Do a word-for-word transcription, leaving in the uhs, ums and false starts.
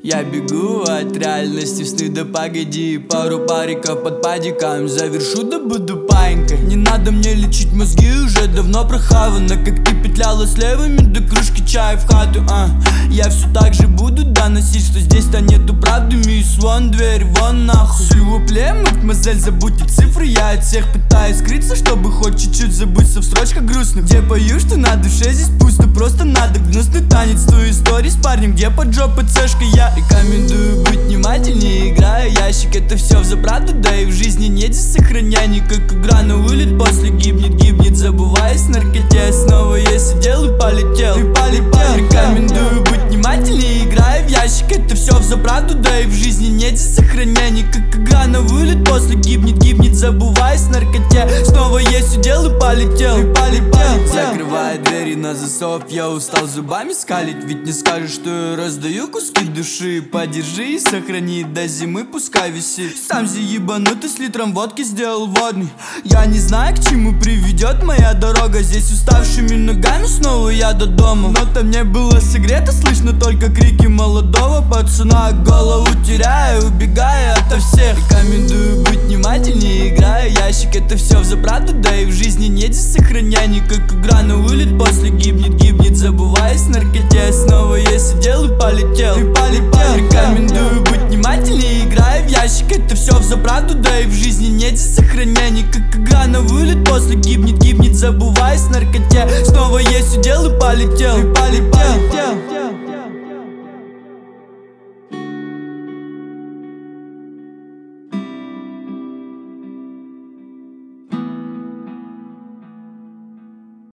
Я бегу от реальности в сны, да погоди. Пару париков под падиком завершу, да буду паинькой. Не надо мне лечить мозги, уже давно прохавано. Как ты петляла с левыми до кружки чая в хату, а я все так же буду доносить, что здесь-то нету правды. Мисс, вон дверь, вон нахуй. Сильвупле, мадемуазель, забудьте цифры. Я от всех пытаюсь скрыться, чтобы хоть чуть-чуть забыться в строчках грустных, где пою, что на душе здесь пусто. Просто надо гнусный танец, ту историю с парнем, где под жопой цешка. Я рекомендую быть внимательнее, играя ящик. Это все взаправду, да и в жизни нет здесь сохраняний. Как игра на вылет, после гибнет, гибнет, забываясь в наркоте. Снова я сидел и полетел, и полетел. Рекомендую быть внимательнее, играя в ящик. Это все взаправду, да и в жизни нет здесь сохраняний. Как игра на вылет, после гибнет, гибнет, забываясь в наркоте. Снова я сидел и полетел, и полетел. Закрывая двери на засов, я устал зубами скалить. Ведь не скажешь, что я раздаю куски души. Подержи и сохрани до зимы, пускай висит. Сам зи ебанутый с литром водки сделал водный. Я не знаю, к чему приведет моя дорога. Здесь уставшими ногами снова я до дома. Но там не было сигарета, слышно только крики молодого пацана. Голову теряя, убегая ото всех. Рекомендую быть внимательнее, играя ящик. Это все взаправду, да и в жизни нет здесь сохраняний. Как игра на вылет, после гибнет, гибнет, забываясь в наркоте. Снова я сидел и полетел, и полетел. Рекомендую быть внимательнее, играя в ящик. Это все взаправду, да и в жизни нет здесь сохраняний. Как игра на вылет, после гибнет, гибнет, забываясь в наркоте. Снова я сидел и полетел, и полетел.